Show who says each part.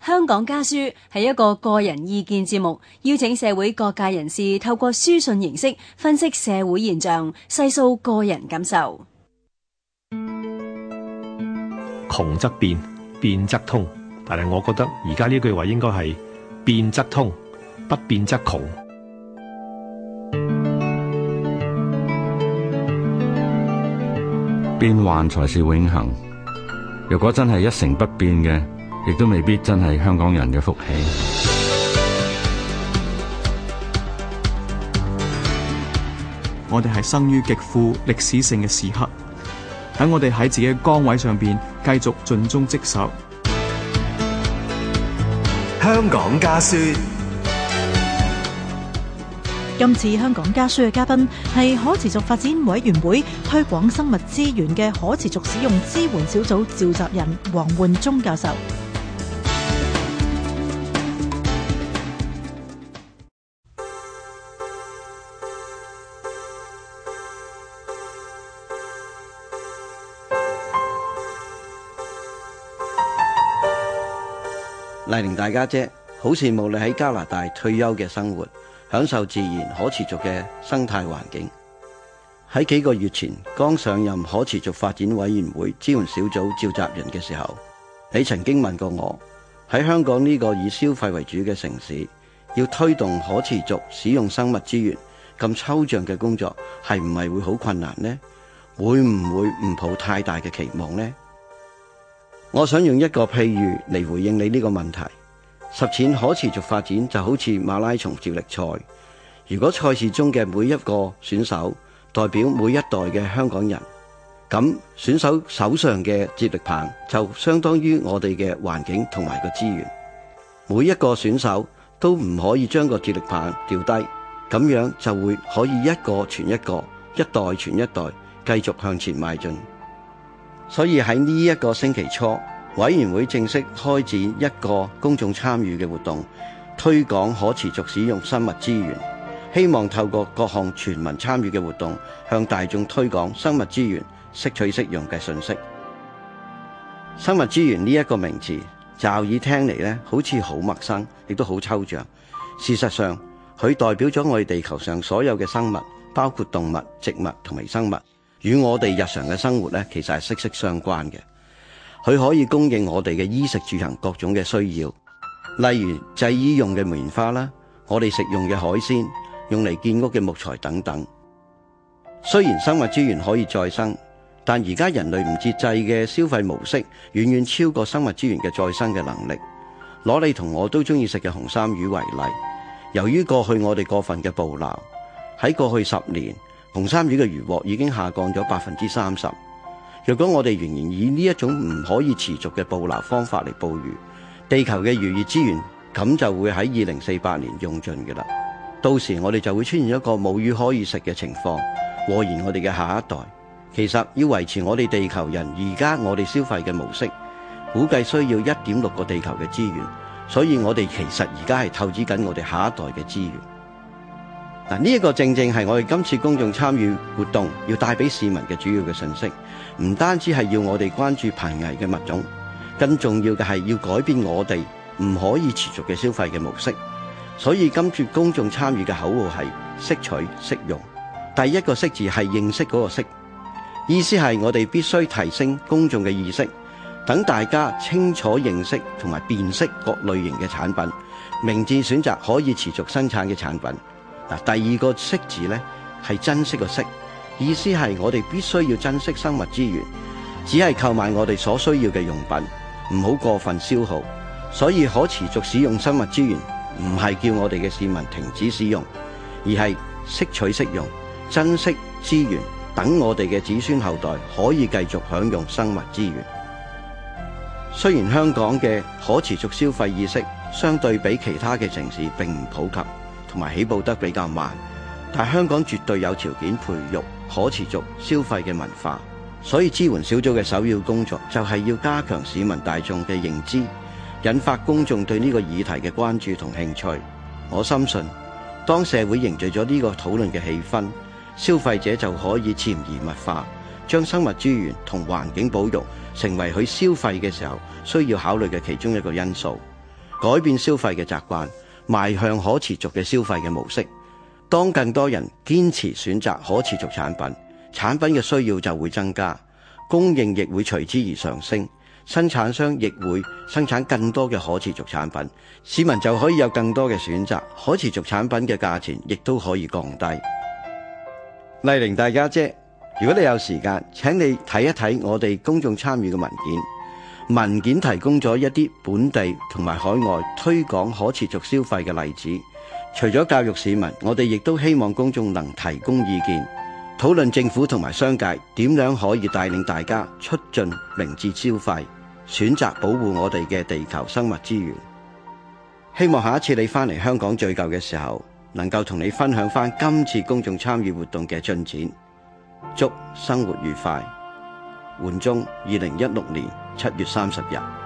Speaker 1: 香港家書係一個個人意見節目，邀請社會各界人士透過書信形式分析社會現象，細數個人感受。
Speaker 2: 窮則變，變則通。但係我覺得而家呢句話應該係變則通，不變則窮。
Speaker 3: 變幻才是永恆。如果真係一成不變嘅，亦都未必真係香港人嘅福氣。
Speaker 4: 我哋係生於極富歷史性嘅時刻，等我哋喺自己嘅崗位上邊繼續盡忠職守。
Speaker 5: 香港家書。
Speaker 6: 今次香港家書嘅嘉賓係可持續發展委員會推廣生物資源嘅可持續使用支援小組召集人黃煥忠教授。
Speaker 7: 麗玲大家姐，好羨慕你喺加拿大退休嘅生活，享受自然可持續嘅生態環境。喺幾個月前剛上任可持續發展委員會支援小組召集人嘅時候，你曾經問過我，喺香港呢個以消費為主嘅城市，要推動可持續使用生物資源咁抽象嘅工作，係唔係會好困難呢？會唔會唔抱太大嘅期望呢？我想用一個譬喻嚟回應你呢個問題。實踐可持續發展就好似馬拉松接力賽，如果賽事中嘅每一個選手代表每一代嘅香港人，咁選手手上嘅接力棒就相當於我哋嘅環境同埋個資源。每一個選手都唔可以將個接力棒掉低，咁樣就會可以一個傳一個，一代傳一代，繼續向前邁進。所以喺呢一個星期初，委員會正式開展一個公眾參與嘅活動，推廣可持續使用生物資源，希望透過各項全民參與嘅活動，向大眾推廣生物資源適取適用嘅信息。生物資源呢一個名詞，驟耳聽嚟呢，好似好陌生，亦都好抽象。事實上，佢代表咗我哋地球上所有嘅生物，包括動物、植物同微生物，與我哋日常嘅生活呢，其實係息息相關嘅。佢可以供應我哋嘅衣食住行各種嘅需要，例如製衣用嘅棉花啦，我哋食用嘅海鮮，用嚟建屋嘅木材等等。雖然生物資源可以再生，但而家人類唔節制嘅消費模式遠遠超過生物資源嘅再生嘅能力。攞你同我都中意食嘅紅衫魚為例，由於過去我哋過分嘅捕撈，喺過去10年，紅衫魚嘅漁獲已經下降咗30%。若果我哋仍然以呢一種唔可以持續嘅捕撈方法嚟捕魚，地球嘅漁業資源咁就會喺2048年用盡嘅啦。到時我哋就會出現一個冇魚可以食嘅情況，禍延我哋嘅下一代。其實要維持我哋地球人而家我哋消費嘅模式，估計需要1.6個地球嘅資源，所以我哋其實而家係透支緊我哋下一代嘅資源。嗱，呢一個正正係我哋今次公眾參與活動要帶俾市民嘅主要嘅信息，唔單止係要我哋關注瀕危嘅物種，更重要嘅係要改變我哋唔可以持續嘅消費嘅模式。所以今次公眾參與嘅口號係適取適用。第一個適字係認識嗰個識，意思係我哋必須提升公眾嘅意識，等大家清楚認識同埋辨識各類型嘅產品，明智選擇可以持續生產嘅產品。嗱，第二個識字呢係珍惜個識，意思係我哋必須要珍惜生物資源，只係購買我哋所需要嘅用品，唔好過分消耗。所以可持續使用生物資源唔係叫我哋嘅市民停止使用，而係適取適用，珍惜資源，等我哋嘅子孫後代可以繼續享用生物資源。雖然香港嘅可持續消費意識相對比其他嘅城市並唔普及，同埋起步得比較慢，但香港絕對有條件培育可持續消費嘅文化。所以支援小組嘅首要工作就係要加強市民大眾嘅認知，引發公眾對呢個議題嘅關注同興趣。我深信，當社會凝聚咗呢個討論嘅氣氛，消費者就可以潛移默化，將生物資源同環境保育成為佢消費嘅時候需要考慮嘅其中一個因素。 改變消費嘅習慣，邁向可持續嘅消費嘅模式。當更多人堅持選擇可持續產品，產品嘅需要就會增加，供應亦會隨之而上升，生產商亦會生產更多嘅可持續產品，市民就可以有更多嘅選擇，可持續產品嘅價錢亦都可以降低。麗玲大家姐，如果你有時間，請你睇一睇我哋公眾參與嘅文件。文件提供咗一啲本地同埋海外推廣可持續消費嘅例子。除咗教育市民，我哋亦都希望公眾能提供意見，討論政府同埋商界點樣可以帶領大家促進明智消費，選擇保護我哋嘅地球生物資源。希望下一次你返嚟香港聚舊嘅時候，能夠同你分享返今次公眾參與活動嘅進展。祝生活愉快。緩中，2016年7月30日。